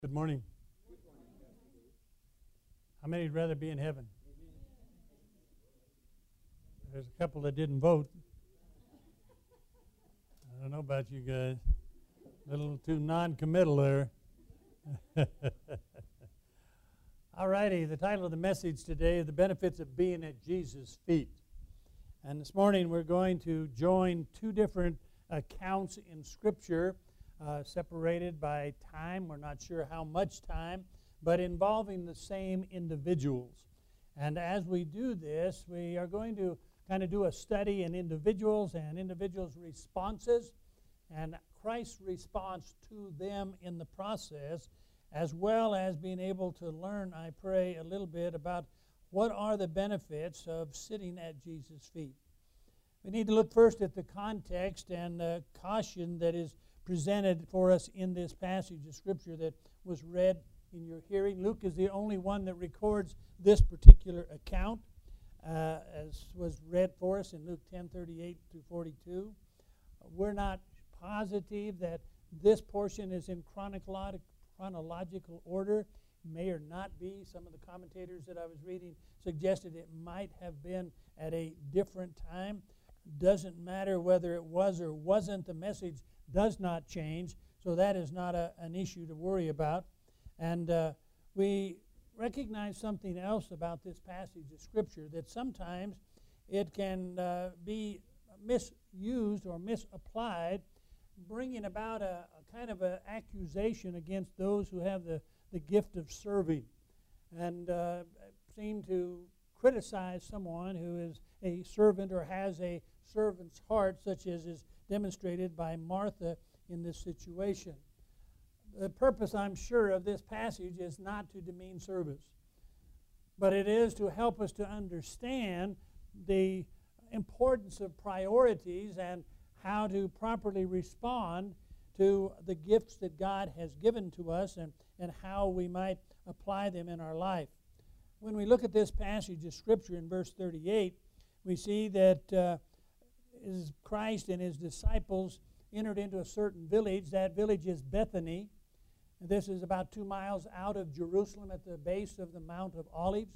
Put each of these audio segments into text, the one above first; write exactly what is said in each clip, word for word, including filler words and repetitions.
Good morning. How many would rather be in heaven? There's a couple that didn't vote. I don't know about you guys. A little too non-committal there. All righty, the title of the message today is The Benefits of Being at Jesus' Feet. And this morning we're going to join two different accounts in Scripture, uh, separated by time. We're not sure how much time, but involving the same individuals. And as we do this, we are going to kind of do a study in individuals and individuals' responses and Christ's response to them in the process, as well as being able to learn, I pray, a little bit about what are the benefits of sitting at Jesus' feet. We need to look first at the context and uh, caution that is presented for us in this passage of Scripture that was read in your hearing. Luke is the only one that records this particular account, uh, as was read for us in Luke ten thirty-eight through forty-two. We're not positive that this portion is in chronological chronological order. May or not be. Some of the commentators that I was reading suggested it might have been at a different time. Doesn't matter whether it was or wasn't. The message does not change, so that is not a, an issue to worry about. And uh, we recognize something else about this passage of Scripture, that sometimes it can uh, be misused or misapplied, bringing about a, a kind of an accusation against those who have the, the gift of serving, and uh, seem to criticize someone who is a servant or has a servant's heart, such as is demonstrated by Martha in this situation. The purpose, I'm sure, of this passage is not to demean service, but it is to help us to understand the importance of priorities and how to properly respond to the gifts that God has given to us, and, and how we might apply them in our life. When we look at this passage of Scripture in verse thirty-eight, we see that uh, is Christ and his disciples entered into a certain village. That village is Bethany. This is about two miles out of Jerusalem at the base of the Mount of Olives.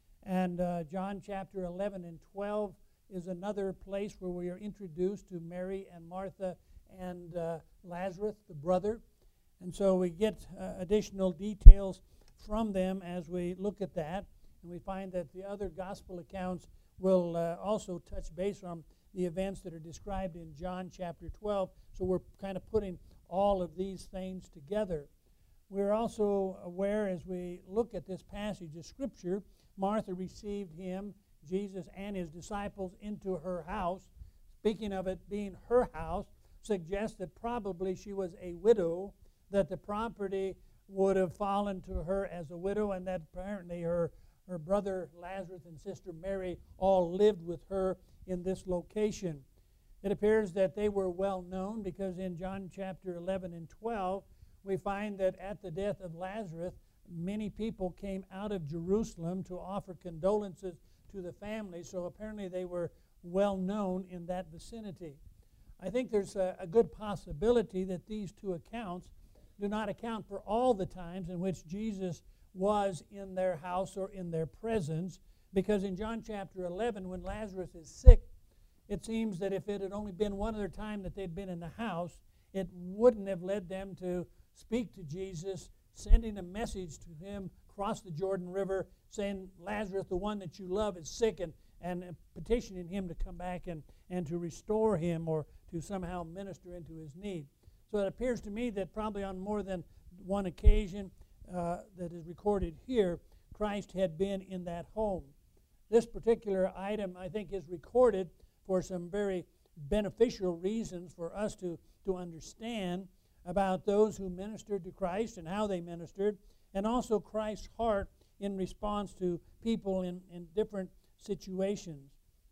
And uh, John chapter eleven and twelve is another place where we are introduced to Mary and Martha and uh, Lazarus, the brother. And so we get uh, additional details from them as we look at that. And we find that the other gospel accounts will uh, also touch base on the events that are described in John chapter twelve. So we're kind of putting all of these things together. We're also aware, as we look at this passage of Scripture, Martha received him, Jesus, and his disciples into her house. Speaking of it being her house, suggests that probably she was a widow, that the property would have fallen to her as a widow, and that apparently her, her brother Lazarus and sister Mary all lived with her in this location. It appears that they were well known, because in John chapter eleven and twelve, we find that at the death of Lazarus, many people came out of Jerusalem to offer condolences to the family, so apparently they were well known in that vicinity. I think there's a, a good possibility that these two accounts do not account for all the times in which Jesus was in their house or in their presence, because in John chapter eleven, when Lazarus is sick, it seems that if it had only been one other time that they'd been in the house, it wouldn't have led them to speak to Jesus, sending a message to him across the Jordan River, saying, Lazarus, the one that you love, is sick, and, and petitioning him to come back and, and to restore him or to somehow minister into his need. So it appears to me that probably on more than one occasion uh, that is recorded here, Christ had been in that home. This particular item, I think, is recorded for some very beneficial reasons for us to, to understand about those who ministered to Christ and how they ministered, and also Christ's heart in response to people in, in different situations.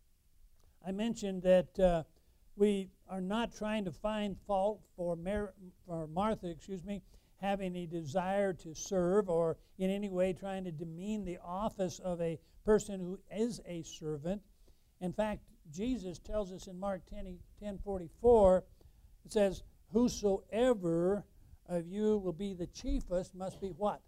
I mentioned that uh, we are not trying to find fault for, Mar- for Martha, excuse me, having a desire to serve, or in any way trying to demean the office of a person who is a servant. In fact, Jesus tells us in Mark ten forty-four, it says, whosoever of you will be the chiefest must be what?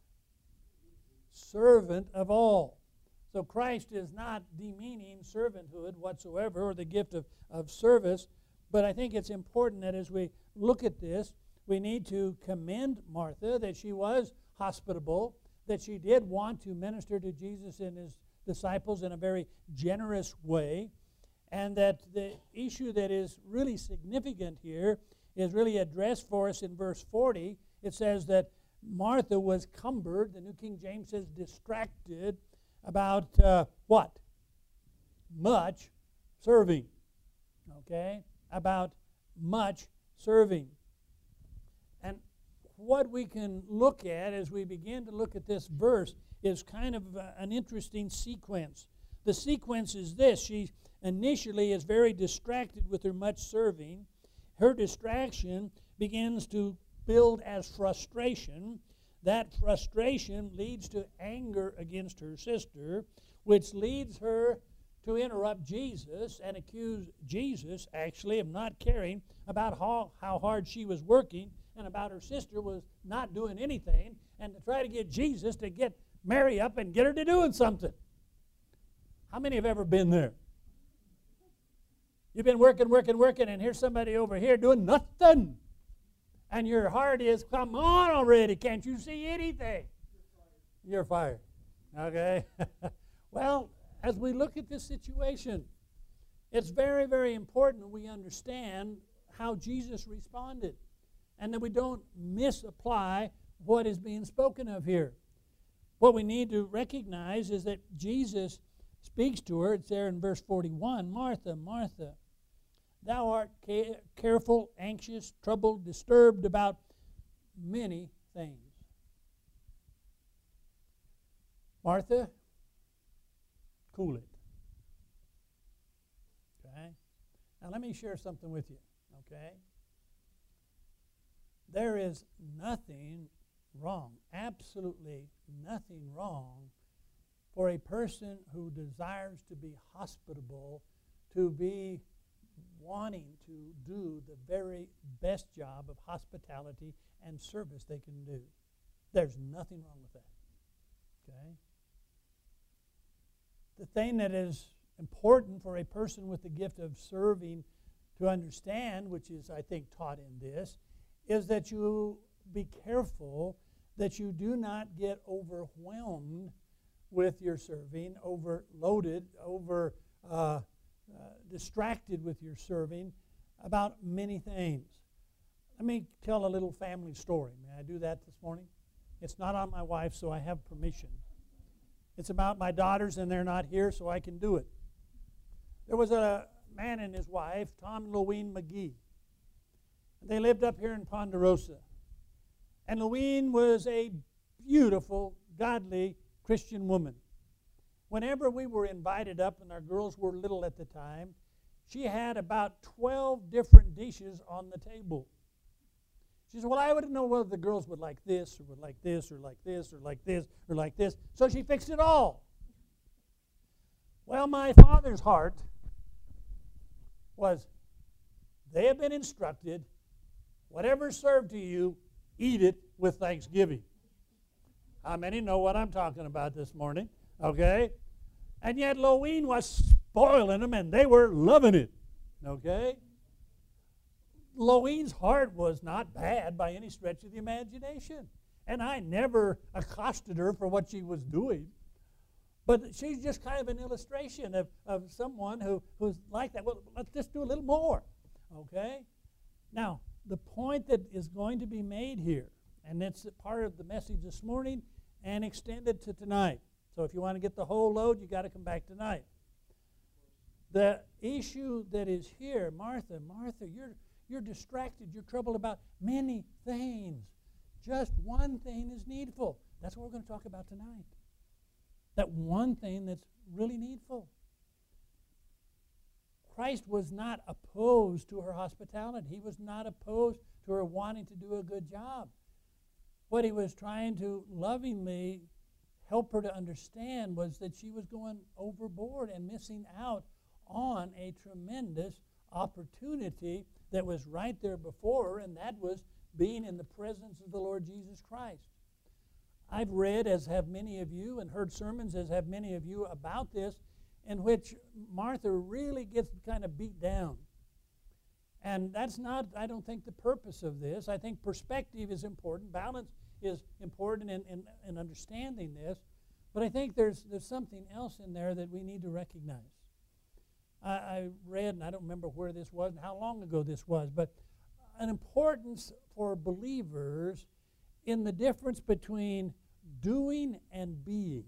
Servant of all. So Christ is not demeaning servanthood whatsoever or the gift of, of service. But I think it's important that as we look at this, we need to commend Martha that she was hospitable, that she did want to minister to Jesus and his disciples in a very generous way, and that the issue that is really significant here is really addressed for us in verse forty. It says that Martha was cumbered, the New King James says distracted, about uh, what? Much serving. Okay? About much serving. And what we can look at as we begin to look at this verse is kind of uh, an interesting sequence. The sequence is this. She initially is very distracted with her much serving. Her distraction begins to build as frustration. That frustration leads to anger against her sister, which leads her to interrupt Jesus and accuse Jesus, actually, of not caring about how, how hard she was working and about her sister was not doing anything, and to try to get Jesus to get Mary up and get her to doing something. How many have ever been there? You've been working, working, working, and here's somebody over here doing nothing. And your heart is, come on already, can't you see anything? You're fired. Okay? Well, as we look at this situation, it's very, very important that we understand how Jesus responded and that we don't misapply what is being spoken of here. What we need to recognize is that Jesus speaks to her. It's there in verse forty-one. Martha, Martha, thou art ca- careful, anxious, troubled, disturbed about many things. Martha, cool it. Okay? Now let me share something with you. Okay? There is nothing wrong, absolutely nothing wrong for a person who desires to be hospitable to be wanting to do the very best job of hospitality and service they can do. There's nothing wrong with that. Okay? The thing that is important for a person with the gift of serving to understand, which is, I think, taught in this, is that you be careful that you do not get overwhelmed with your serving, overloaded, over uh, uh, distracted with your serving about many things. Let me tell a little family story. May I do that this morning? It's not on my wife, so I have permission. It's about my daughters, and they're not here, so I can do it. There was a man and his wife, Tom and Louine McGee. They lived up here in Ponderosa. And Louine was a beautiful, godly Christian woman. Whenever we were invited up, and our girls were little at the time, she had about twelve different dishes on the table. She said, well, I wouldn't know whether the girls would like this, or would like this, or like this, or like this, or like this. So she fixed it all. Well, my father's heart was, they have been instructed, whatever's served to you, eat it with thanksgiving. How many know what I'm talking about this morning? Okay? And yet Louine was spoiling them, and they were loving it. Okay? Louine's heart was not bad by any stretch of the imagination. And I never accosted her for what she was doing. But she's just kind of an illustration of, of someone who, who's like that. Well, let's just do a little more. Okay? Now, the point that is going to be made here, and it's part of the message this morning and extended to tonight. So if you want to get the whole load, you got to come back tonight. The issue that is here, Martha, Martha, you're you're distracted, you're troubled about many things. Just one thing is needful. That's what we're going to talk about tonight. That one thing that's really needful. Christ was not opposed to her hospitality. He was not opposed to her wanting to do a good job. What he was trying to lovingly help her to understand was that she was going overboard and missing out on a tremendous opportunity that was right there before her, and that was being in the presence of the Lord Jesus Christ. I've read, as have many of you, and heard sermons, as have many of you, about this, in which Martha really gets kind of beat down. And that's not, I don't think, the purpose of this. I think perspective is important. Balance is important in, in, in understanding this. But I think there's, there's something else in there that we need to recognize. I, I read, and I don't remember where this was and how long ago this was, but an importance for believers in the difference between doing and being.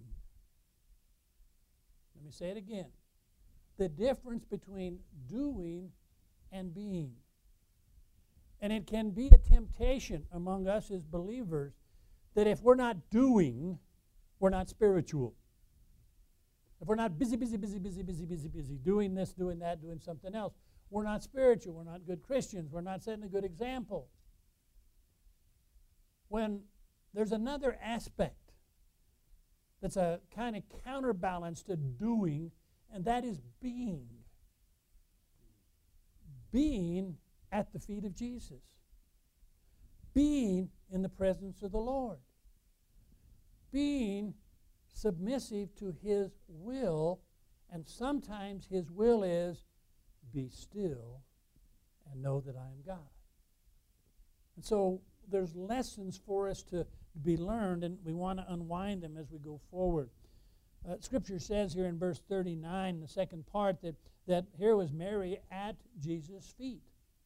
Let me say it again. The difference between doing and being. And it can be a temptation among us as believers that if we're not doing, we're not spiritual. If we're not busy, busy, busy, busy, busy, busy, busy, doing this, doing that, doing something else, we're not spiritual. We're not good Christians. We're not setting a good example. When there's another aspect that's a kind of counterbalance to doing, and that is being. Being at the feet of Jesus. Being in the presence of the Lord. Being submissive to His will, and sometimes His will is, be still and know that I am God. And so there's lessons for us to be learned, and we want to unwind them as we go forward. Uh, Scripture says here in verse thirty-nine, the second part, that, that here was Mary at Jesus' feet.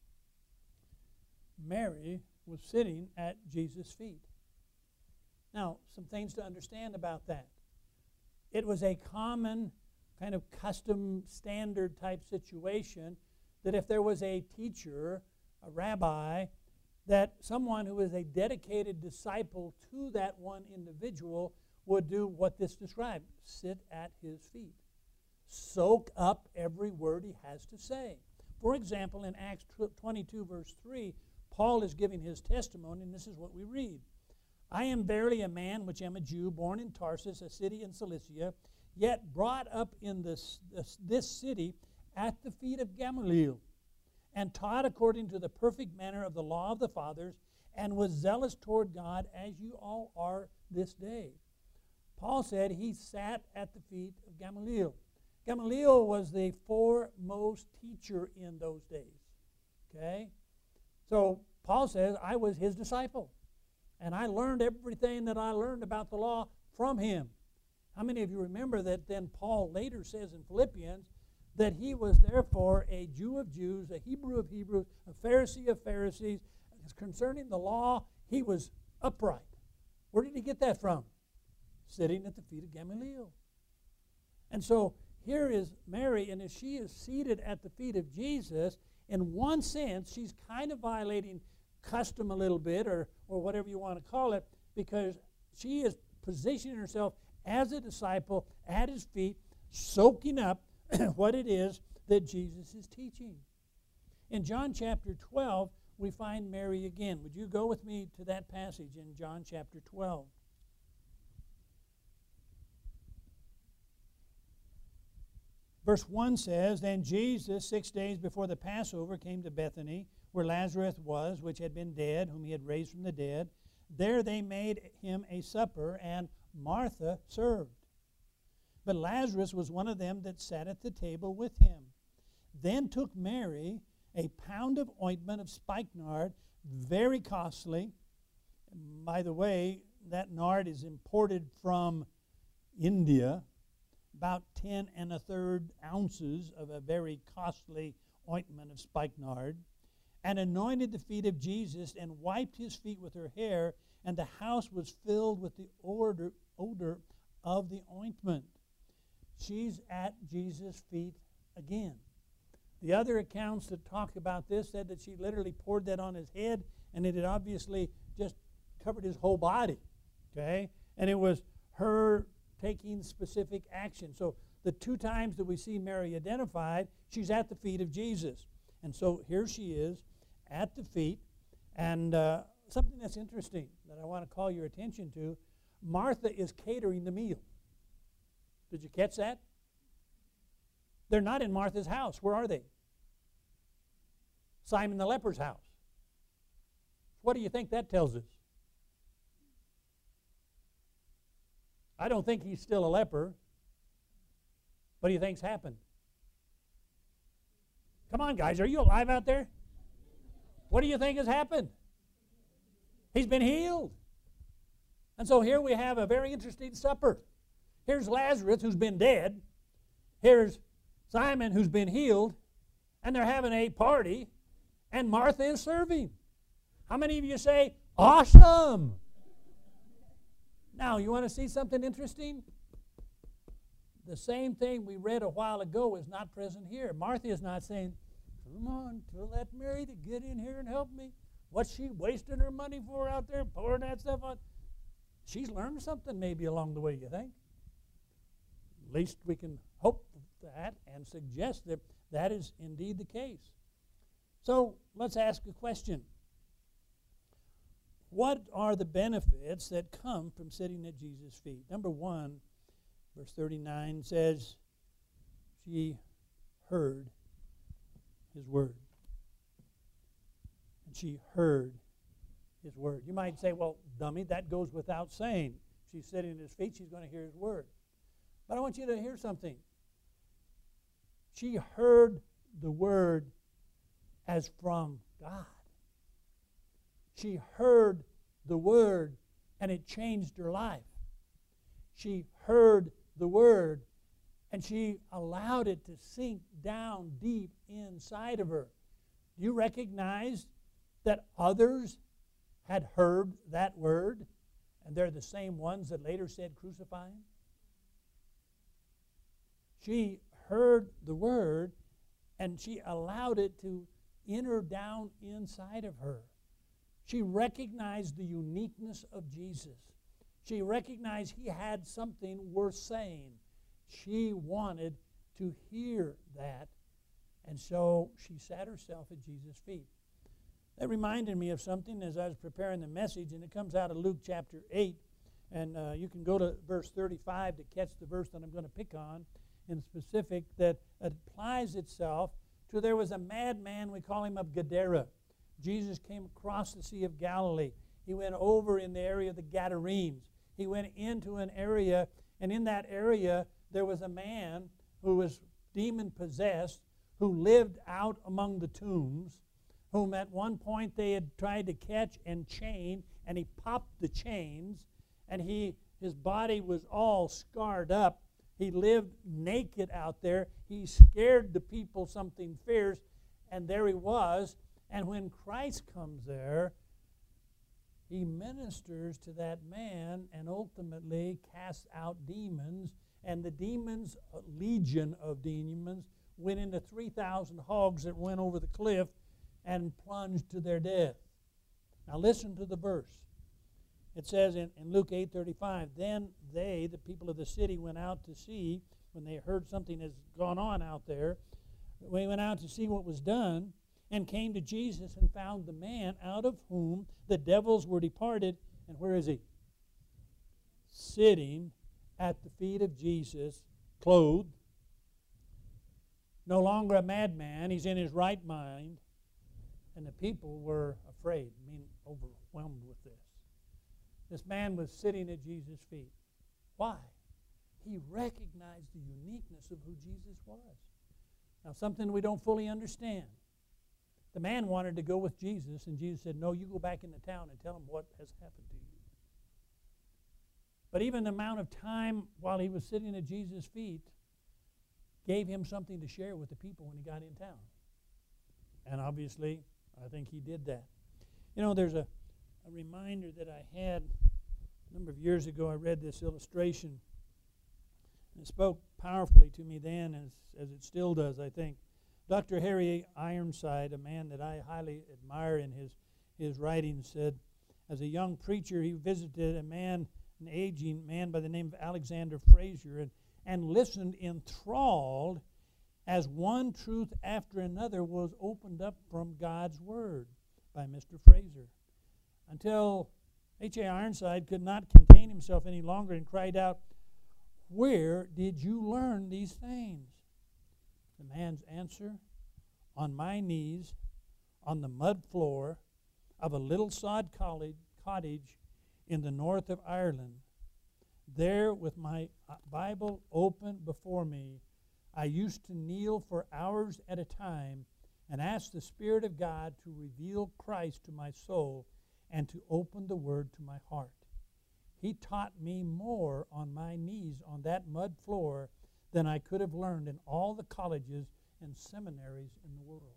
Mary was sitting at Jesus' feet. Now, some things to understand about that. It was a common kind of custom standard type situation that if there was a teacher, a rabbi, that someone who was a dedicated disciple to that one individual would do what this described: sit at his feet. Soak up every word he has to say. For example, in Acts twenty-two, verse three, Paul is giving his testimony, and this is what we read. I am verily a man which am a Jew, born in Tarsus, a city in Cilicia, yet brought up in this, this, this city at the feet of Gamaliel, and taught according to the perfect manner of the law of the fathers, and was zealous toward God, as you all are this day. Paul said he sat at the feet of Gamaliel. Gamaliel was the foremost teacher in those days. Okay? So Paul says, I was his disciple, and I learned everything that I learned about the law from him. How many of you remember that then Paul later says in Philippians that he was therefore a Jew of Jews, a Hebrew of Hebrews, a Pharisee of Pharisees? Concerning the law, he was upright. Where did he get that from? Sitting at the feet of Gamaliel. And so here is Mary, and as she is seated at the feet of Jesus, in one sense, she's kind of violating custom a little bit, or, or whatever you want to call it, because she is positioning herself as a disciple at his feet, soaking up what it is that Jesus is teaching. In John chapter twelve, we find Mary again. Would you go with me to that passage in John chapter twelve? Verse one says, Then Jesus, six days before the Passover, came to Bethany, where Lazarus was, which had been dead, whom he had raised from the dead. There they made him a supper, and Martha served. But Lazarus was one of them that sat at the table with him. Then took Mary a pound of ointment of spikenard, very costly. By the way, that nard is imported from India, about ten and a third ounces of a very costly ointment of spikenard, and anointed the feet of Jesus, and wiped his feet with her hair, and the house was filled with the odor, odor of the ointment. She's at Jesus' feet again. The other accounts that talk about this said that she literally poured that on his head, and it had obviously just covered his whole body. Okay? And it was her taking specific action. So the two times that we see Mary identified, she's at the feet of Jesus. And so here she is at the feet. And uh, something that's interesting that I want to call your attention to, Martha is catering the meal. Did you catch that? They're not in Martha's house. Where are they? Simon the leper's house. That's What do you think that tells us? I don't think he's still a leper. What do you think's happened? Come on, guys, are you alive out there? What do you think has happened? He's been healed. And so here we have a very interesting supper. Here's Lazarus, who's been dead. Here's Simon, who's been healed. And they're having a party, and Martha is serving. How many of you say, awesome? Now, you want to see something interesting? The same thing we read a while ago is not present here. Martha is not saying, come on, tell that Mary to get in here and help me. What's she wasting her money for out there, pouring that stuff on? She's learned something maybe along the way, you think? At least we can hope that and suggest that that is indeed the case. So let's ask a question. What are the benefits that come from sitting at Jesus' feet? Number one, verse thirty-nine says, she heard his word. And she heard his word. You might say, well, dummy, that goes without saying. She's sitting at his feet, she's going to hear his word. But I want you to hear something. She heard the word as from God. She heard the word and it changed her life. She heard the word and she allowed it to sink down deep inside of her. Do you recognize that others had heard that word and they're the same ones that later said crucify him? She heard the word and she allowed it to enter down inside of her. She recognized the uniqueness of Jesus. She recognized he had something worth saying. She wanted to hear that, and so she sat herself at Jesus' feet. That reminded me of something as I was preparing the message, and it comes out of Luke chapter eight, and uh, you can go to verse thirty-five to catch the verse that I'm going to pick on in specific that applies itself to there was a madman, we call him of Gadara. Jesus came across the Sea of Galilee. He went over in the area of the Gadarenes. He went into an area, and in that area there was a man who was demon-possessed, who lived out among the tombs, whom at one point they had tried to catch and chain, and he popped the chains, and he his body was all scarred up. He lived naked out there. He scared the people something fierce, and there he was. And when Christ comes there, he ministers to that man and ultimately casts out demons. And the demons, a legion of demons, went into three thousand hogs that went over the cliff and plunged to their death. Now listen to the verse. It says in, in Luke eight thirty-five, then they, the people of the city, went out to see, when they heard something has gone on out there, they went out to see what was done, and came to Jesus and found the man out of whom the devils were departed. And where is he? Sitting at the feet of Jesus, clothed. No longer a madman. He's in his right mind. And the people were afraid, I mean, overwhelmed with this. This man was sitting at Jesus' feet. Why? He recognized the uniqueness of who Jesus was. Now, something we don't fully understand. The man wanted to go with Jesus, and Jesus said, no, you go back into town and tell them what has happened to you. But even the amount of time while he was sitting at Jesus' feet gave him something to share with the people when he got in town. And obviously, I think he did that. You know, there's a, a reminder that I had a number of years ago. I read this illustration, and it spoke powerfully to me then, as, as it still does, I think. Doctor Harry Ironside, a man that I highly admire in his, his writings, said, as a young preacher, he visited a man, an aging man by the name of Alexander Fraser, and, and listened enthralled as one truth after another was opened up from God's Word by Mister Fraser, until H A Ironside could not contain himself any longer and cried out, where did you learn these things? The man's answer, on my knees, on the mud floor of a little sod cottage in the north of Ireland. There, with my Bible open before me, I used to kneel for hours at a time and ask the Spirit of God to reveal Christ to my soul and to open the Word to my heart. He taught me more on my knees on that mud floor than I could have learned in all the colleges and seminaries in the world.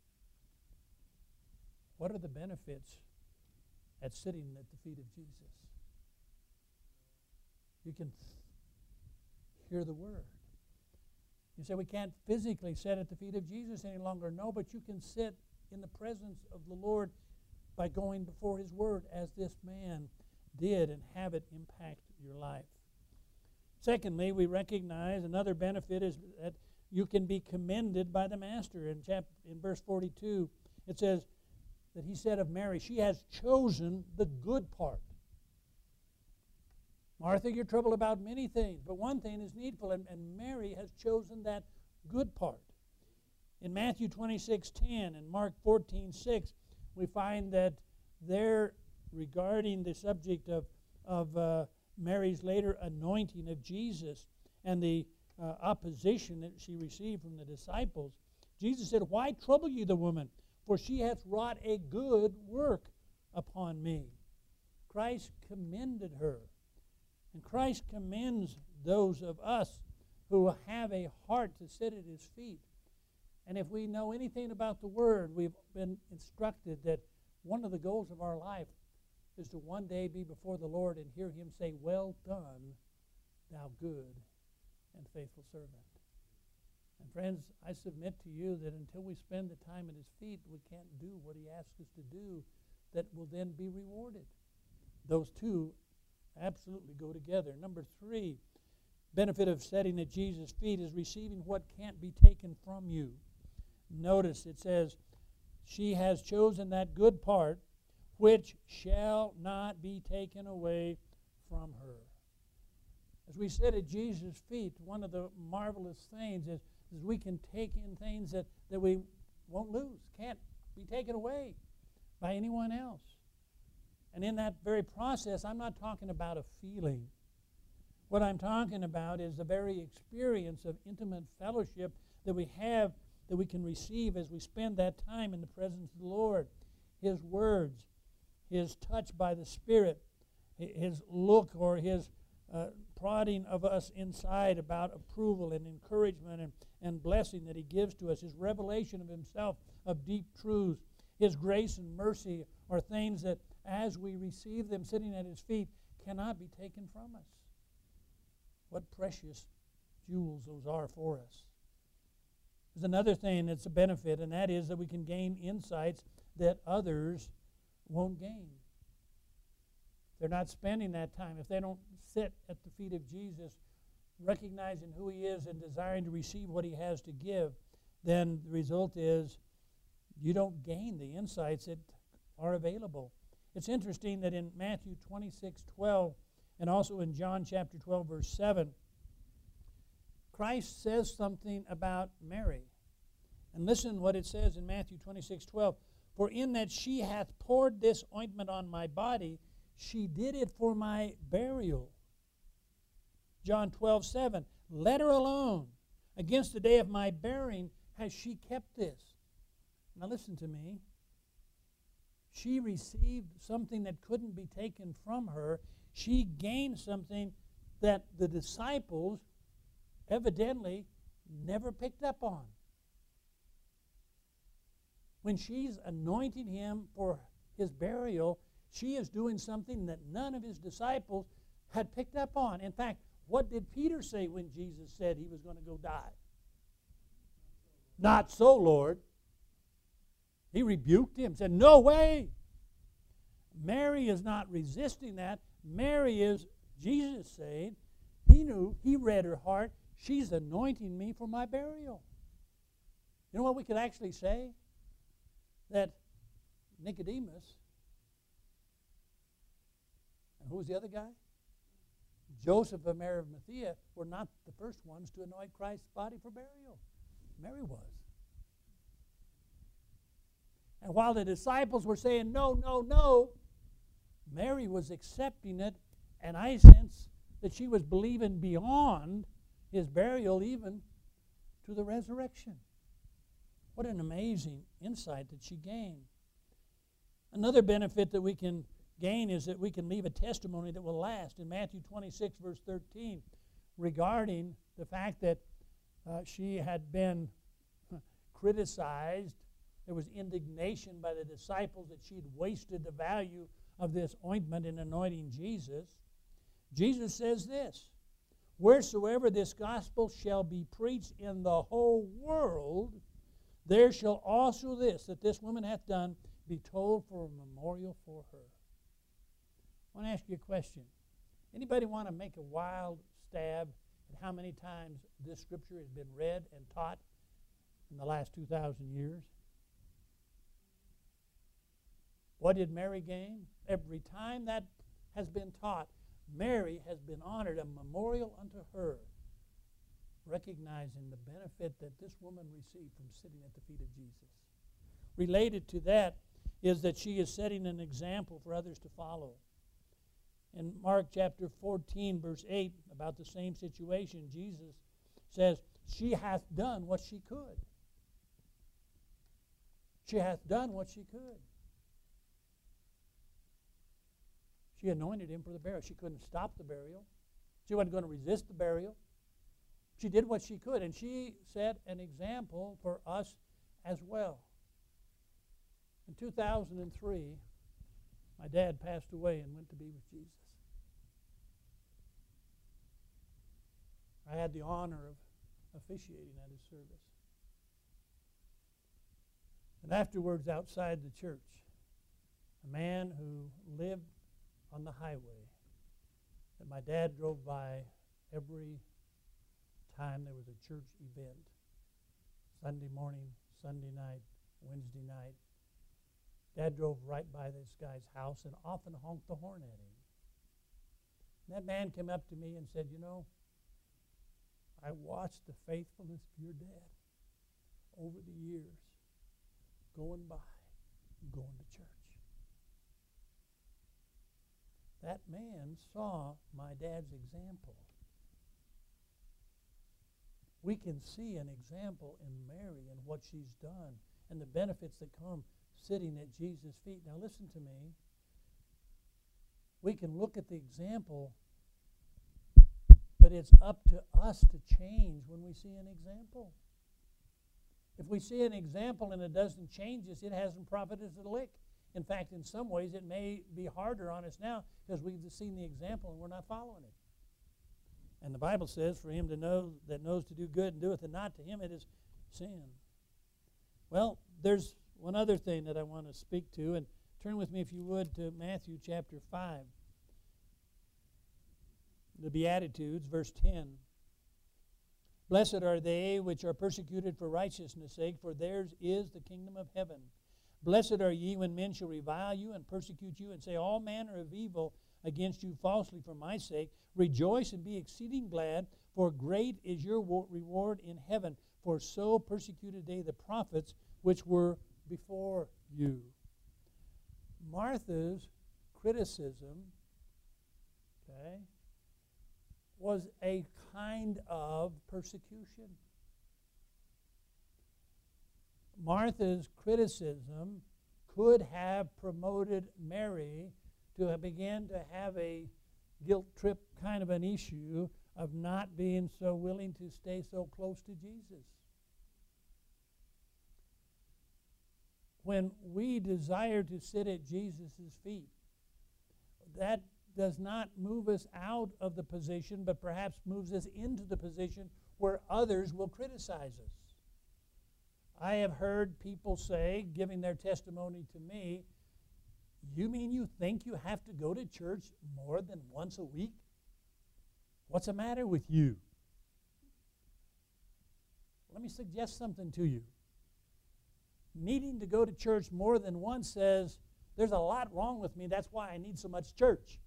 What are the benefits at sitting at the feet of Jesus? You can hear the Word. You say, we can't physically sit at the feet of Jesus any longer. No, but you can sit in the presence of the Lord by going before His Word as this man did and have it impact your life. Secondly, we recognize another benefit is that you can be commended by the Master. In, chapter, in verse forty-two, it says that He said of Mary, she has chosen the good part. Martha, you're troubled about many things, but one thing is needful, and, and Mary has chosen that good part. In Matthew twenty-six ten and Mark fourteen six, we find that there, regarding the subject of, of uh, Mary's later anointing of Jesus and the uh, opposition that she received from the disciples, Jesus said, why trouble you the woman? For she hath wrought a good work upon me. Christ commended her. And Christ commends those of us who have a heart to sit at His feet. And if we know anything about the Word, we've been instructed that one of the goals of our life is to one day be before the Lord and hear Him say, well done, thou good and faithful servant. And friends, I submit to you that until we spend the time at His feet, we can't do what He asks us to do that will then be rewarded. Those two absolutely go together. Number three, benefit of sitting at Jesus' feet is receiving what can't be taken from you. Notice it says, she has chosen that good part which shall not be taken away from her. As we sit at Jesus' feet, one of the marvelous things is, is we can take in things that, that we won't lose, can't be taken away by anyone else. And in that very process, I'm not talking about a feeling. What I'm talking about is the very experience of intimate fellowship that we have, that we can receive as we spend that time in the presence of the Lord. His words, His touch by the Spirit, His look or His uh, prodding of us inside about approval and encouragement and, and blessing that He gives to us, His revelation of Himself of deep truths, His grace and mercy are things that as we receive them sitting at His feet cannot be taken from us. What precious jewels those are for us. There's another thing that's a benefit, and that is that we can gain insights that others won't gain. They're not spending that time. If they don't sit at the feet of Jesus, recognizing who He is and desiring to receive what He has to give, then the result is you don't gain the insights that are available. It's interesting that in Matthew twenty-six twelve and also in John chapter twelve, verse seven, Christ says something about Mary. And listen what it says in Matthew twenty-six twelve. For in that she hath poured this ointment on my body, she did it for my burial. John twelve seven. Let her alone. Against the day of my burying has she kept this. Now listen to me. She received something that couldn't be taken from her. She gained something that the disciples evidently never picked up on. When she's anointing Him for His burial, she is doing something that none of His disciples had picked up on. In fact, what did Peter say when Jesus said He was going to go die? Not so, Lord. He rebuked him, said, no way. Mary is not resisting that. Mary is, Jesus saying, He knew, He read her heart, she's anointing me for my burial. You know what we could actually say? That Nicodemus, and who was the other guy? Joseph of Arimathea were not the first ones to anoint Christ's body for burial. Mary was. And while the disciples were saying, no, no, no, Mary was accepting it, and I sense that she was believing beyond his burial even to the resurrection. What an amazing insight that she gained. Another benefit that we can gain is that we can leave a testimony that will last. In Matthew twenty-six, verse thirteen, regarding the fact that uh, she had been criticized, there was indignation by the disciples that she'd wasted the value of this ointment in anointing Jesus. Jesus says this, wheresoever this gospel shall be preached in the whole world, there shall also this, that this woman hath done, be told for a memorial for her. I want to ask you a question. Anybody want to make a wild stab at how many times this scripture has been read and taught in the last two thousand years? What did Mary gain? Every time that has been taught, Mary has been honored, a memorial unto her, recognizing the benefit that this woman received from sitting at the feet of Jesus. Related to that is that she is setting an example for others to follow. In Mark chapter fourteen, verse eight, about the same situation, Jesus says, she hath done what she could. She hath done what she could. She anointed him for the burial. She couldn't stop the burial. She wasn't going to resist the burial. She did what she could, and she set an example for us as well. In two thousand three, my dad passed away and went to be with Jesus. I had the honor of officiating at his service. And afterwards, outside the church, a man who lived on the highway that my dad drove by every time there was a church event, Sunday morning, Sunday night, Wednesday night. Dad drove right by this guy's house and often honked the horn at him. And that man came up to me and said, you know, I watched the faithfulness of your dad over the years, going by, going to church. That man saw my dad's example. We can see an example in Mary and what she's done and the benefits that come sitting at Jesus' feet. Now listen to me. We can look at the example, but it's up to us to change when we see an example. If we see an example and it doesn't change us, it hasn't profited us a lick. In fact, in some ways, it may be harder on us now because we've seen the example and we're not following it. And the Bible says, for him to know that knows to do good and doeth it not, to him it is sin. Well, there's one other thing that I want to speak to, and turn with me, if you would, to Matthew chapter five. The Beatitudes, verse ten. Blessed are they which are persecuted for righteousness' sake, for theirs is the kingdom of heaven. Blessed are ye when men shall revile you and persecute you and say all manner of evil against you falsely for my sake. Rejoice and be exceeding glad, for great is your reward in heaven. For so persecuted they the prophets which were before you. Martha's criticism, okay, was a kind of persecution. Martha's criticism could have promoted Mary to begin to have a guilt trip kind of an issue of not being so willing to stay so close to Jesus. When we desire to sit at Jesus' feet, that does not move us out of the position, but perhaps moves us into the position where others will criticize us. I have heard people say, giving their testimony to me, you mean you think you have to go to church more than once a week? What's the matter with you? Let me suggest something to you. Needing to go to church more than once says, there's a lot wrong with me, that's why I need so much church.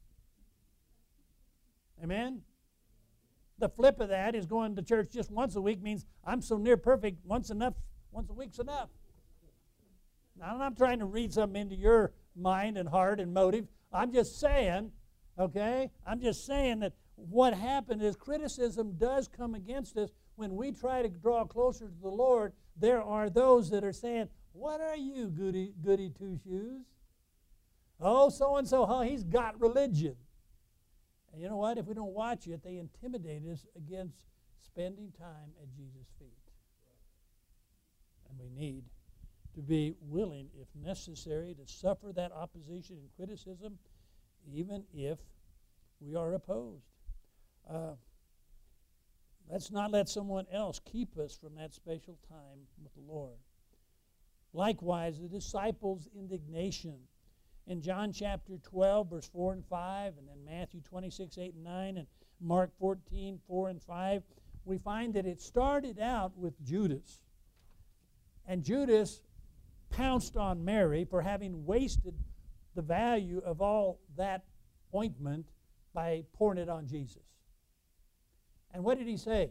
Amen? The flip of that is going to church just once a week means I'm so near perfect, once enough, once a week's enough. Now, I'm not trying to read something into your mind and heart and motive. I'm just saying, okay, I'm just saying that what happened is criticism does come against us when we try to draw closer to the Lord. There are those that are saying, what are you, goody, goody two-shoes? Oh, so-and-so, huh, he's got religion. And you know what? If we don't watch it, they intimidate us against spending time at Jesus' feet. And we need to be willing, if necessary, to suffer that opposition and criticism, even if we are opposed. Uh, let's not let someone else keep us from that special time with the Lord. Likewise, the disciples' indignation. In John chapter twelve, verse four and five, and then Matthew twenty-six, eight and nine, and Mark fourteen, four and five, we find that it started out with Judas. And Judas pounced on Mary for having wasted the value of all that ointment by pouring it on Jesus. And what did he say?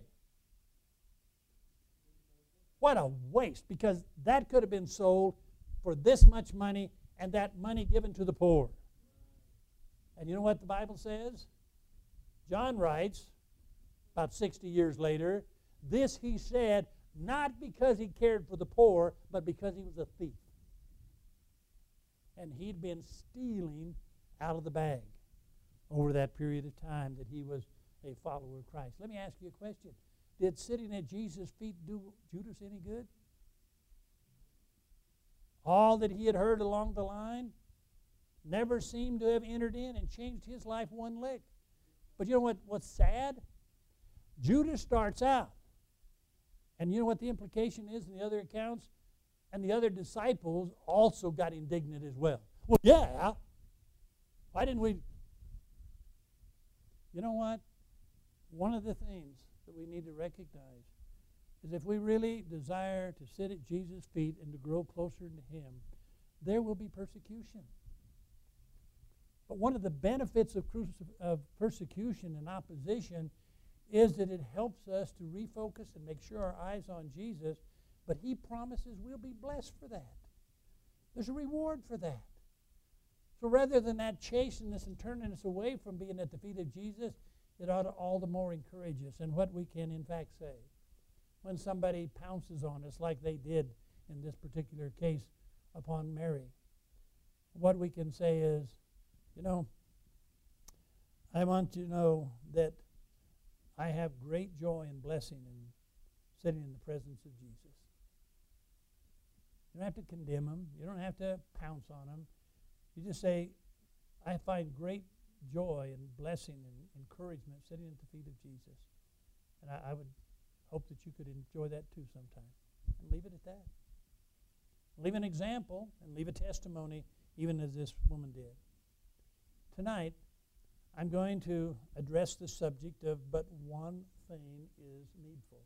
What a waste, because that could have been sold for this much money and that money given to the poor. And you know what the Bible says? John writes, about sixty years later, this he said, not because he cared for the poor, but because he was a thief. And he'd been stealing out of the bag over that period of time that he was a follower of Christ. Let me ask you a question. Did sitting at Jesus' feet do Judas any good? All that he had heard along the line never seemed to have entered in and changed his life one lick. But you know what, what's sad? Judas starts out. And you know what the implication is in the other accounts? And the other disciples also got indignant as well. Well, yeah. Why didn't we? You know what? One of the things that we need to recognize is if we really desire to sit at Jesus' feet and to grow closer to Him, there will be persecution. But one of the benefits of, crucif- of persecution and opposition is that it helps us to refocus and make sure our eyes on Jesus, but He promises we'll be blessed for that. There's a reward for that. So rather than that chasing us and turning us away from being at the feet of Jesus, it ought to all the more encourage us in what we can in fact say. When somebody pounces on us like they did in this particular case upon Mary, what we can say is, you know, I want you to know that I have great joy and blessing in sitting in the presence of Jesus. You don't have to condemn them. You don't have to pounce on them. You just say, I find great joy and blessing and encouragement sitting at the feet of Jesus. And I, I would hope that you could enjoy that too sometime. And leave it at that. Leave an example and leave a testimony, even as this woman did. Tonight, I'm going to address the subject of but one thing is needful.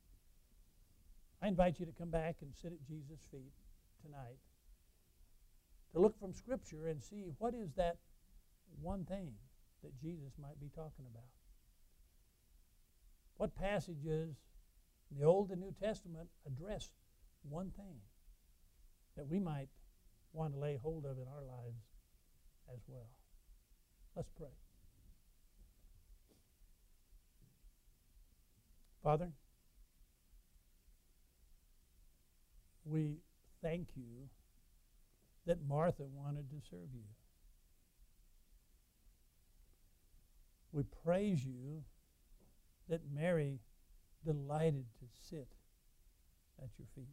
I invite you to come back and sit at Jesus' feet tonight to look from Scripture and see what is that one thing that Jesus might be talking about. What passages in the Old and New Testament address one thing that we might want to lay hold of in our lives as well. Let's pray. Father, we thank you that Martha wanted to serve you. We praise you that Mary delighted to sit at your feet.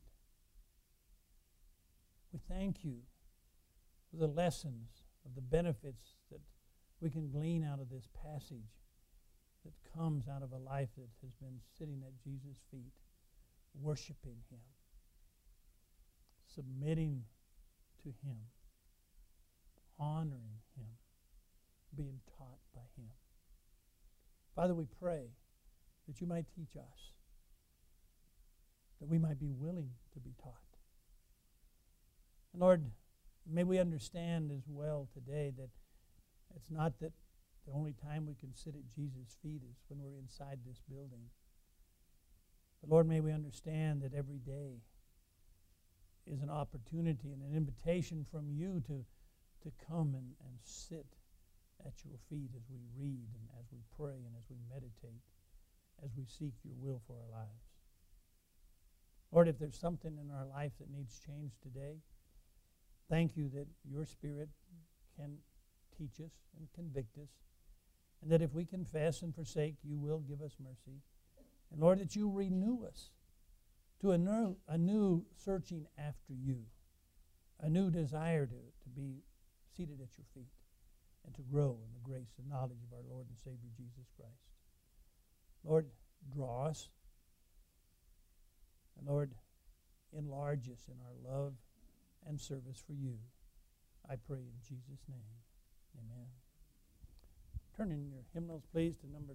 We thank you for the lessons of the benefits that we can glean out of this passage that comes out of a life that has been sitting at Jesus' feet, worshiping Him, submitting to Him, honoring Him, being taught by Him. Father, we pray that you might teach us, that we might be willing to be taught. And Lord, may we understand as well today that it's not that the only time we can sit at Jesus' feet is when we're inside this building. But Lord, may we understand that every day is an opportunity and an invitation from you to, to come and, and sit at your feet as we read and as we pray and as we meditate, as we seek your will for our lives. Lord, if there's something in our life that needs change today, thank you that your Spirit can teach us and convict us, and that if we confess and forsake, you will give us mercy. And Lord, that you renew us to a new, a new searching after you, a new desire to, to be seated at your feet and to grow in the grace and knowledge of our Lord and Savior Jesus Christ. Lord, draw us. And Lord, enlarge us in our love and service for you. I pray in Jesus' name. Amen. Turn in your hymnals, please, to number